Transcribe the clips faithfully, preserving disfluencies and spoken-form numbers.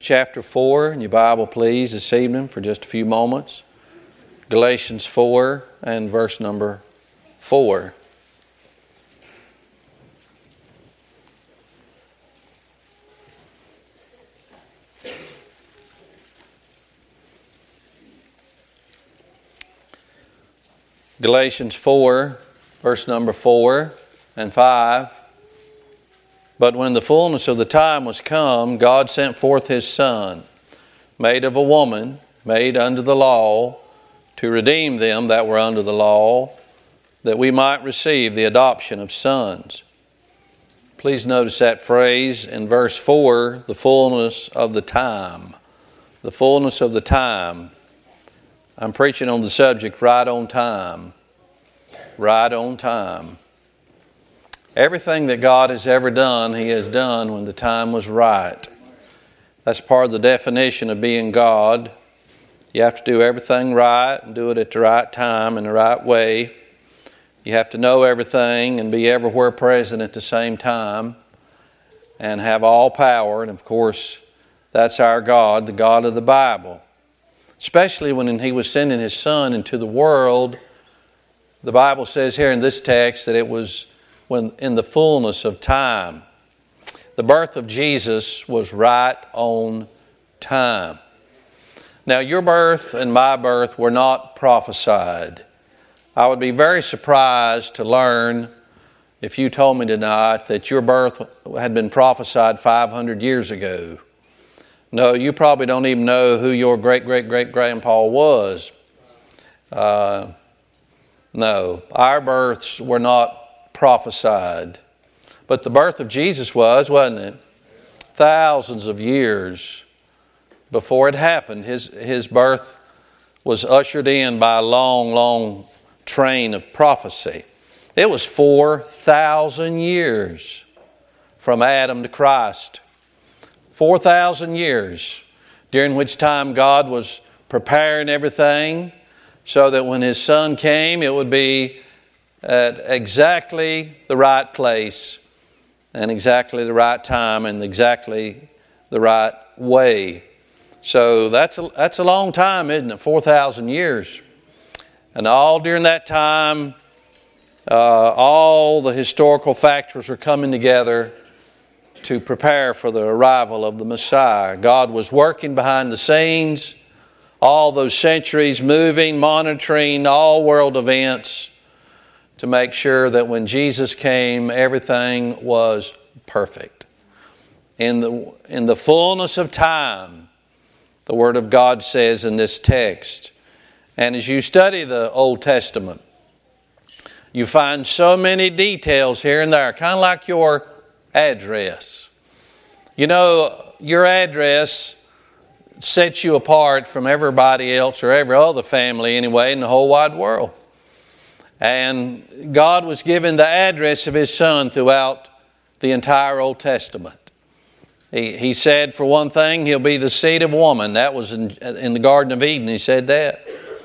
chapter four in your Bible, please, this evening for just a few moments. Galatians four and verse number four. Galatians four, verse number four and five. But when the fullness of the time was come, God sent forth His Son, made of a woman, made under the law, to redeem them that were under the law, that we might receive the adoption of sons. Please notice that phrase in verse four, the fullness of the time. The fullness of the time. I'm preaching on the subject, right on time. Right on time. Everything that God has ever done, He has done when the time was right. That's part of the definition of being God. You have to do everything right and do it at the right time in the right way. You have to know everything and be everywhere present at the same time and have all power. And of course, that's our God, the God of the Bible. Especially when He was sending His Son into the world, the Bible says here in this text that it was when in the fullness of time. The birth of Jesus was right on time. Now, your birth and my birth were not prophesied. I would be very surprised to learn if you told me tonight that your birth had been prophesied five hundred years ago. No, you probably don't even know who your great-great-great-grandpa was. Uh, no, our births were not prophesied. But the birth of Jesus was, wasn't it? Thousands of years before it happened. His, his birth was ushered in by a long, long train of prophecy. It was four thousand years from Adam to Christ. four thousand years, during which time God was preparing everything so that when His Son came, it would be at exactly the right place and exactly the right time and exactly the right way. So that's a, that's a long time, isn't it? four thousand years. And all during that time, uh, all the historical factors were coming together to prepare for the arrival of the Messiah. God was working behind the scenes, all those centuries moving, monitoring all world events to make sure that when Jesus came, everything was perfect. In the, in the fullness of time, the Word of God says in this text. And as you study the Old Testament, you find so many details here and there, kind of like your address. You know, your address sets you apart from everybody else or every other family anyway in the whole wide world. And God was given the address of His Son throughout the entire Old Testament. He, he said, for one thing, He'll be the seed of woman. That was in, in the Garden of Eden. He said that.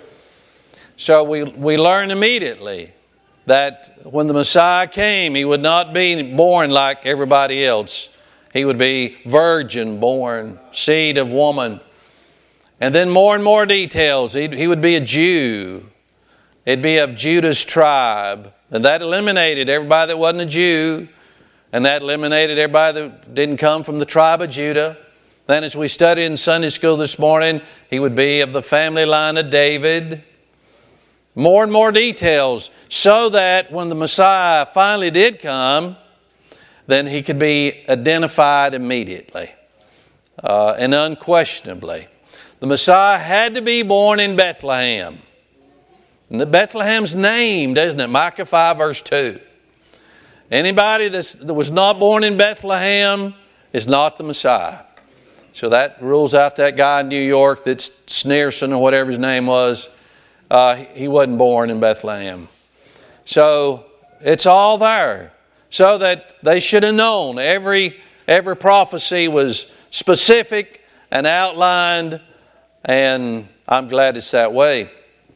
So we, we learn immediately that when the Messiah came, He would not be born like everybody else. He would be virgin born, seed of woman. And then more and more details. He, he would be a Jew. It'd be of Judah's tribe. And that eliminated everybody that wasn't a Jew. And that eliminated everybody that didn't come from the tribe of Judah. Then as we studied in Sunday school this morning, He would be of the family line of David. More and more details, so that when the Messiah finally did come, then He could be identified immediately uh, and unquestionably. The Messiah had to be born in Bethlehem. And the Bethlehem's named, isn't it? Micah five verse two. Anybody that's, that was not born in Bethlehem is not the Messiah. So that rules out that guy in New York that's Sneerson or whatever his name was. Uh, he wasn't born in Bethlehem. So it's all there. So that they should have known. Every, every prophecy was specific and outlined. And I'm glad it's that way.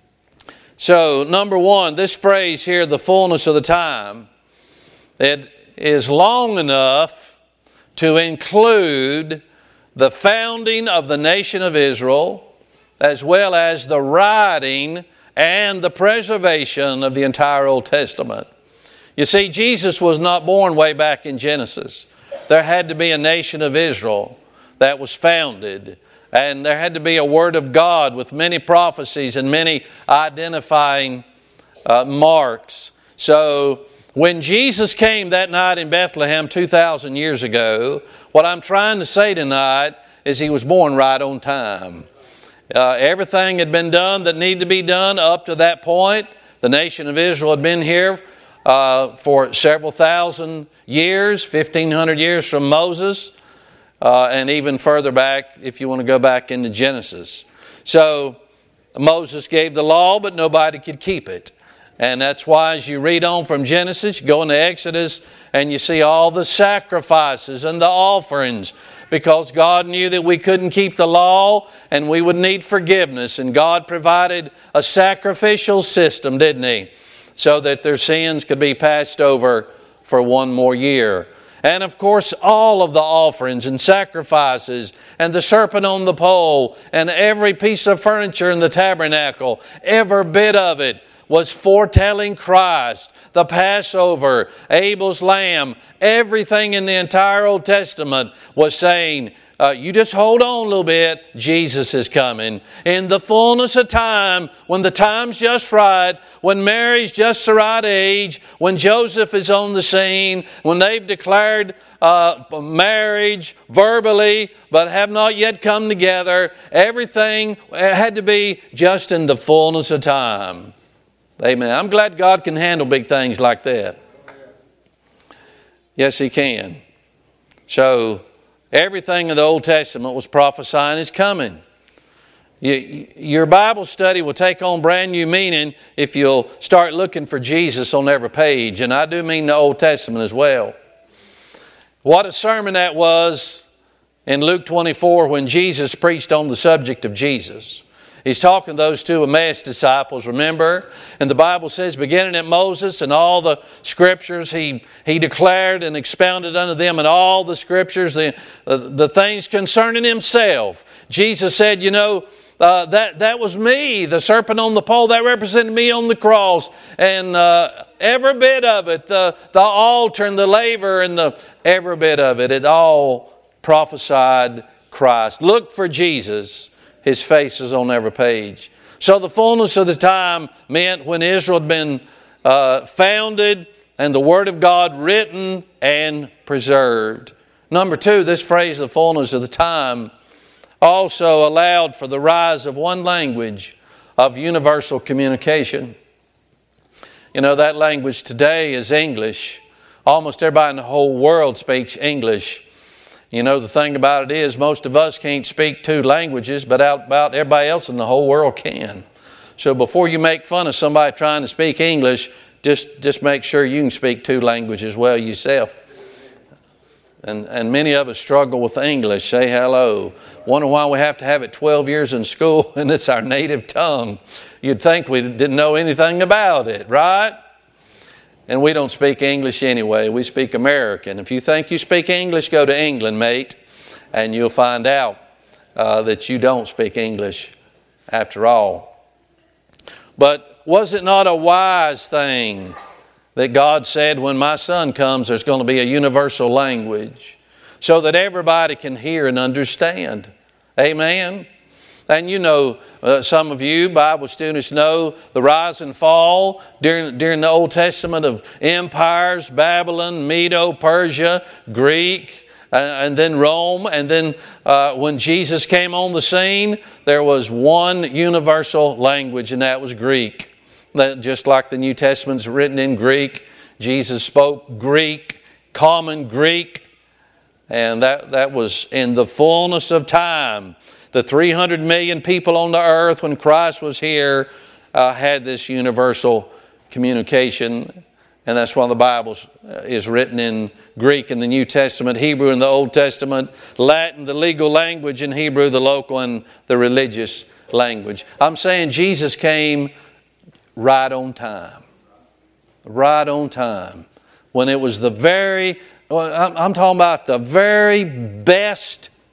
So, number one, this phrase here, the fullness of the time, it is long enough to include the founding of the nation of Israel, as well as the writing and the preservation of the entire Old Testament. You see, Jesus was not born way back in Genesis. There had to be a nation of Israel that was founded, and there had to be a Word of God with many prophecies and many identifying uh, marks. So when Jesus came that night in Bethlehem two thousand years ago, what I'm trying to say tonight is He was born right on time. Uh, everything had been done that needed to be done up to that point. The nation of Israel had been here uh, for several thousand years, fifteen hundred years from Moses, uh, and even further back if you want to go back into Genesis. So Moses gave the law, but nobody could keep it. And that's why as you read on from Genesis, you go into Exodus, and you see all the sacrifices and the offerings, because God knew that we couldn't keep the law and we would need forgiveness. And God provided a sacrificial system, didn't He? So that their sins could be passed over for one more year. And of course, all of the offerings and sacrifices and the serpent on the pole and every piece of furniture in the tabernacle, every bit of it was foretelling Christ, the Passover, Abel's lamb. Everything in the entire Old Testament was saying, uh, you just hold on a little bit, Jesus is coming. In the fullness of time, when the time's just right, when Mary's just the right age, when Joseph is on the scene, when they've declared uh, marriage verbally, but have not yet come together, everything had to be just in the fullness of time. Amen. I'm glad God can handle big things like that. Yes, He can. So, everything in the Old Testament was prophesying His coming. You, your Bible study will take on brand new meaning if you'll start looking for Jesus on every page. And I do mean the Old Testament as well. What a sermon that was in Luke twenty-four when Jesus preached on the subject of Jesus. He's talking to those two Emmaus disciples, remember? And the Bible says, beginning at Moses and all the Scriptures, he, he declared and expounded unto them in all the Scriptures the, the, the things concerning Himself. Jesus said, you know, uh, that, that was me, the serpent on the pole, that represented me on the cross. And uh, every bit of it, the, the altar and the laver and the every bit of it, it all prophesied Christ. Look for Jesus. His face is on every page. So the fullness of the time meant when Israel had been uh, founded and the Word of God written and preserved. Number two, this phrase, the fullness of the time, also allowed for the rise of one language of universal communication. You know, that language today is English. Almost everybody in the whole world speaks English. You know, the thing about it is most of us can't speak two languages, but about everybody else in the whole world can. So before you make fun of somebody trying to speak English, just, just make sure you can speak two languages well yourself. And, and many of us struggle with English. Say hello. Wonder why we have to have it twelve years in school and it's our native tongue. You'd think we didn't know anything about it, right? And we don't speak English anyway. We speak American. If you think you speak English, go to England, mate, and you'll find out uh, that you don't speak English after all. But was it not a wise thing that God said, when my Son comes, there's going to be a universal language so that everybody can hear and understand? Amen? And you know, uh, some of you Bible students know the rise and fall during, during the Old Testament of empires, Babylon, Medo, Persia, Greek, uh, and then Rome. And then uh, when Jesus came on the scene, there was one universal language, and that was Greek. That, just like the New Testament's written in Greek, Jesus spoke Greek, common Greek, and that, that was in the fullness of time. The three hundred million people on the earth when Christ was here uh, had this universal communication. And that's why the Bible is written in Greek in the New Testament, Hebrew in the Old Testament, Latin, the legal language, in Hebrew, the local and the religious language. I'm saying Jesus came right on time. Right on time. When it was the very, I'm talking about the very best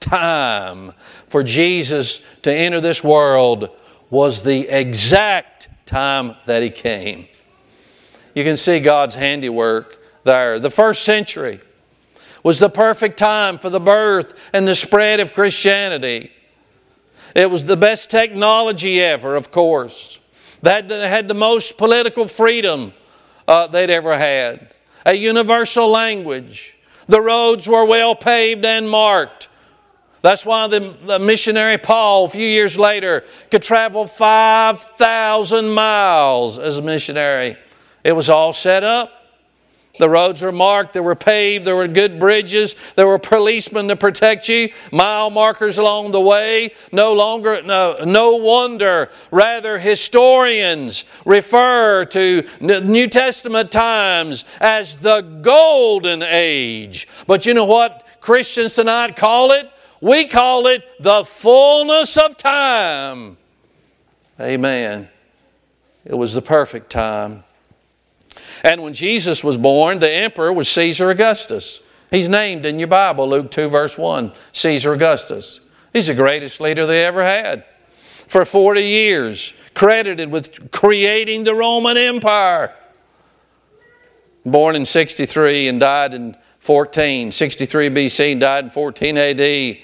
time for Jesus to enter this world was the exact time that He came. You can see God's handiwork there. The first century was the perfect time for the birth and the spread of Christianity. It was the best technology ever, of course. They had the most political freedom uh, they'd ever had. A universal language. The roads were well paved and marked. That's why the, the missionary Paul, a few years later, could travel five thousand miles as a missionary. It was all set up. The roads were marked, they were paved, there were good bridges, there were policemen to protect you, mile markers along the way. No longer, no, no wonder, rather historians refer to New Testament times as the golden age. But you know what Christians tonight call it? We call it the fullness of time. Amen. It was the perfect time. And when Jesus was born, the emperor was Caesar Augustus. He's named in your Bible, Luke two verse one, Caesar Augustus. He's the greatest leader they ever had. For forty years, credited with creating the Roman Empire. Born in sixty-three and died in fourteen, sixty-three B C, and died in fourteen A D.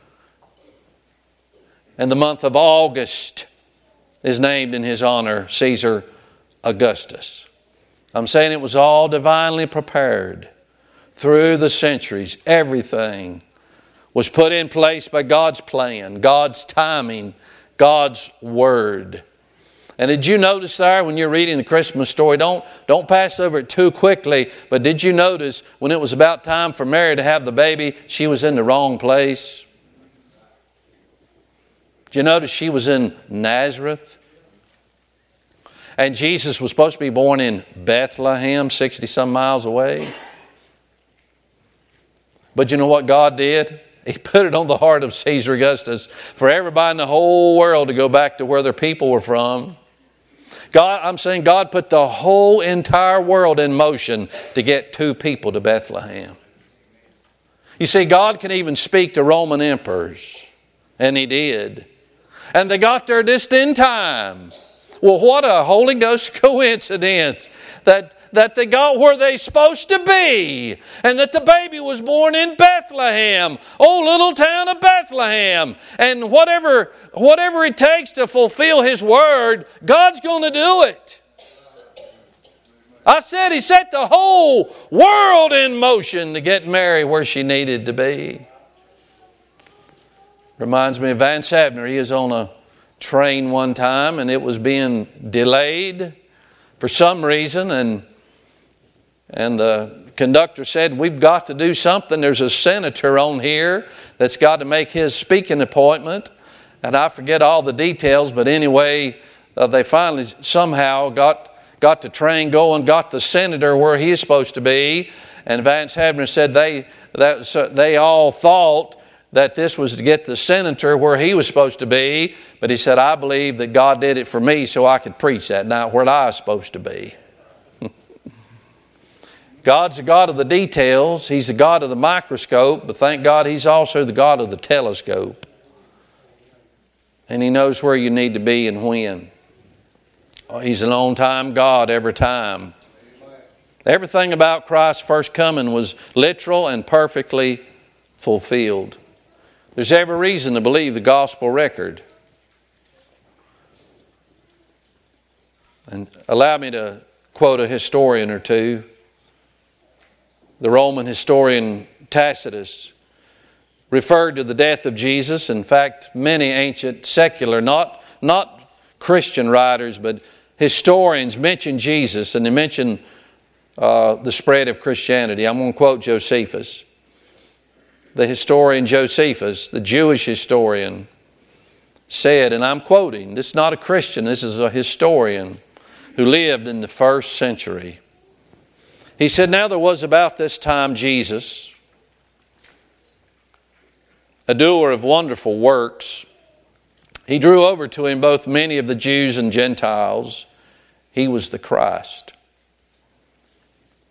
And the month of August is named in his honor, Caesar Augustus. I'm saying it was all divinely prepared. Through the centuries, everything was put in place by God's plan, God's timing, God's Word. And did you notice there when you're reading the Christmas story, don't, don't pass over it too quickly, but did you notice when it was about time for Mary to have the baby, she was in the wrong place? Did you notice she was in Nazareth? And Jesus was supposed to be born in Bethlehem, sixty-some miles away. But you know what God did? He put it on the heart of Caesar Augustus for everybody in the whole world to go back to where their people were from. God, I'm saying God put the whole entire world in motion to get two people to Bethlehem. You see, God can even speak to Roman emperors, and He did. And they got there just in time. Well, what a Holy Ghost coincidence that, that they got where they're supposed to be and that the baby was born in Bethlehem, oh, little town of Bethlehem. And whatever, whatever it takes to fulfill His Word, God's going to do it. I said He set the whole world in motion to get Mary where she needed to be. Reminds me of Vance Havner. He is on a train one time and it was being delayed for some reason, and and the conductor said, we've got to do something. There's a senator on here that's got to make his speaking appointment, and I forget all the details, but anyway uh, they finally somehow got got the train going, got the senator where he is supposed to be. And Vance Havner said they that so they all thought that this was to get the senator where he was supposed to be. But he said, I believe that God did it for me so I could preach that night where I was supposed to be. God's the God of the details. He's the God of the microscope. But thank God He's also the God of the telescope. And He knows where you need to be and when. He's an on-time God every time. Everything about Christ's first coming was literal and perfectly fulfilled. There's every reason to believe the gospel record. And allow me to quote a historian or two. The Roman historian Tacitus referred to the death of Jesus. In fact, many ancient secular, not, not Christian writers, but historians mention Jesus, and they mention uh, the spread of Christianity. I'm going to quote Josephus. The historian Josephus, the Jewish historian, said, and I'm quoting, this is not a Christian, this is a historian who lived in the first century. He said, now there was about this time Jesus, a doer of wonderful works. He drew over to Him both many of the Jews and Gentiles. He was the Christ.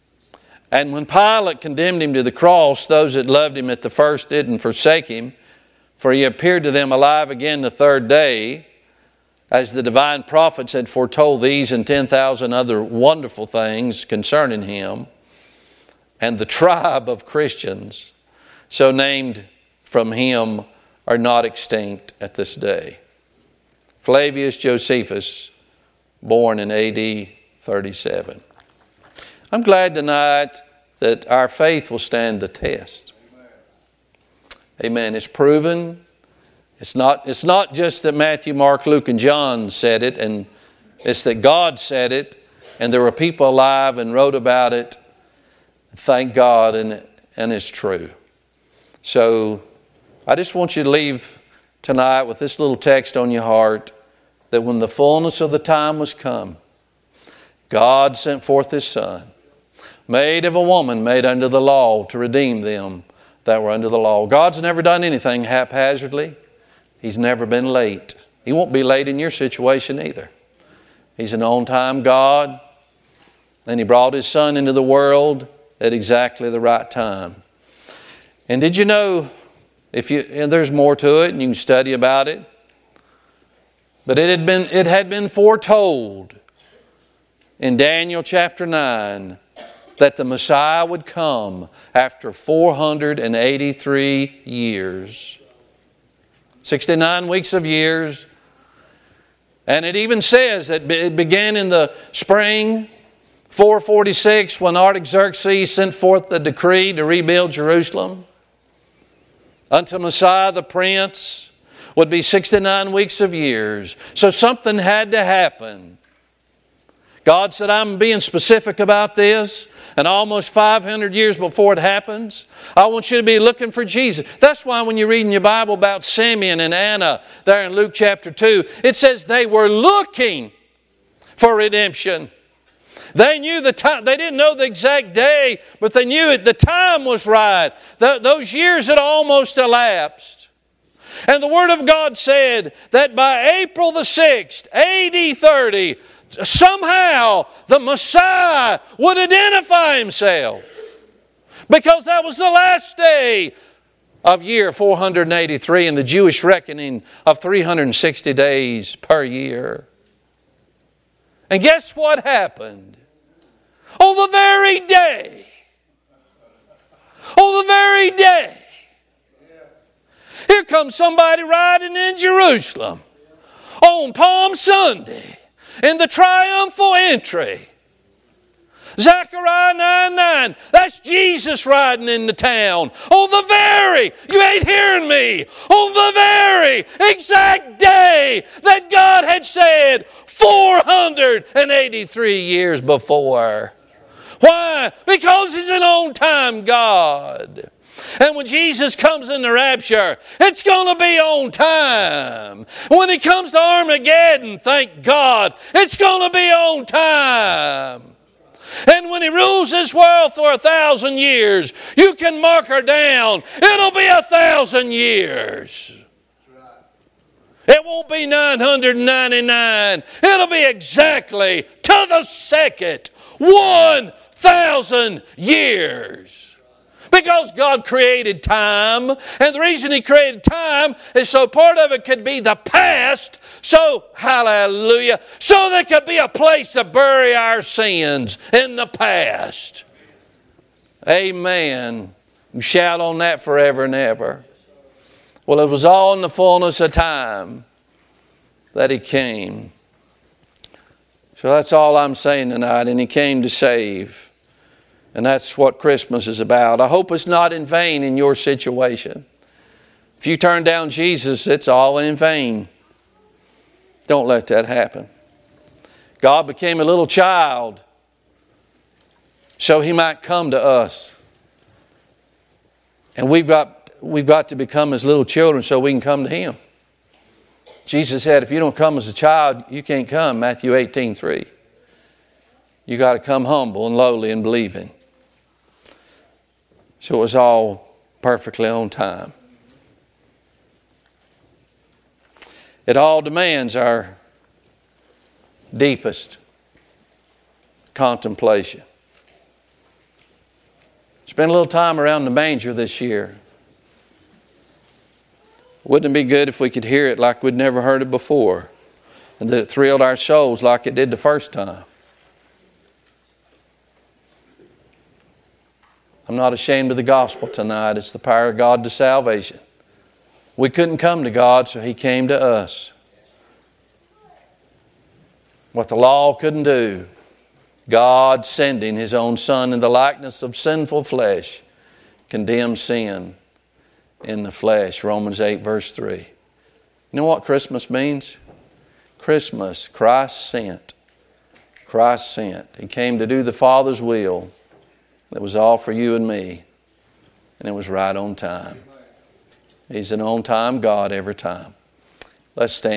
And when Pilate condemned Him to the cross, those that loved Him at the first didn't forsake Him. For he appeared to them alive again the third day, as the divine prophets had foretold these and ten thousand other wonderful things concerning him. And the tribe of Christians, so named from him, are not extinct at this day. Flavius Josephus, born in A D thirty-seven. I'm glad tonight that our faith will stand the test. Amen. It's proven. It's not, it's not just that Matthew, Mark, Luke, and John said it, and it's that God said it, and there were people alive and wrote about it. Thank God, and, and it's true. So I just want you to leave tonight with this little text on your heart, that when the fullness of the time was come, God sent forth His Son, made of a woman, made under the law, to redeem them that were under the law. God's never done anything haphazardly. He's never been late. He won't be late in your situation either. He's an on-time God, and He brought His Son into the world at exactly the right time. And did you know, if you and there's more to it, and you can study about it, but it had been it had been foretold in Daniel chapter nine that the Messiah would come after four hundred eighty-three years. sixty-nine weeks of years. And it even says that it began in the spring, four forty-six, when Artaxerxes sent forth the decree to rebuild Jerusalem. Unto Messiah the Prince would be sixty-nine weeks of years. So something had to happen. God said, I'm being specific about this. And almost five hundred years before it happens, I want you to be looking for Jesus. That's why when you read in your Bible about Simeon and Anna there in Luke chapter two, it says they were looking for redemption. They knew the time. They didn't know the exact day, but they knew it. The time was right. The, those years had almost elapsed. And the Word of God said that by April the sixth, A D thirty, somehow the Messiah would identify Himself, because that was the last day of year four hundred eighty-three in the Jewish reckoning of three hundred sixty days per year. And guess what happened? On the very day, on the very day, here comes somebody riding in Jerusalem on Palm Sunday in the triumphal entry. Zechariah nine nine, that's Jesus riding in the town on the very, you ain't hearing me, on the very exact day that God had said four hundred eighty-three years before. Why? Because He's an on-time God. And when Jesus comes in the rapture, it's going to be on time. When He comes to Armageddon, thank God, it's going to be on time. And when He rules this world for a thousand years, you can mark her down. It'll be a thousand years. It won't be nine hundred ninety-nine. It'll be exactly to the second one thousand years. Because God created time, and the reason He created time is so part of it could be the past, so, hallelujah, so there could be a place to bury our sins in the past. Amen. You shout on that forever and ever. Well, it was all in the fullness of time that He came. So that's all I'm saying tonight, and He came to save. And that's what Christmas is about. I hope it's not in vain in your situation. If you turn down Jesus, it's all in vain. Don't let that happen. God became a little child so He might come to us. And we've got, we've got to become His little children so we can come to Him. Jesus said, if you don't come as a child, you can't come. Matthew eighteen three. You got to come humble and lowly and believing. So it was all perfectly on time. It all demands our deepest contemplation. Spend a little time around the manger this year. Wouldn't it be good if we could hear it like we'd never heard it before, and that it thrilled our souls like it did the first time? I'm not ashamed of the gospel tonight. It's the power of God to salvation. We couldn't come to God, so He came to us. What the law couldn't do, God sending His own Son in the likeness of sinful flesh, condemned sin in the flesh. Romans eight verse three. You know what Christmas means? Christmas, Christ sent. Christ sent. He came to do the Father's will. That was all for you and me. And it was right on time. He's an on-time God every time. Let's stand.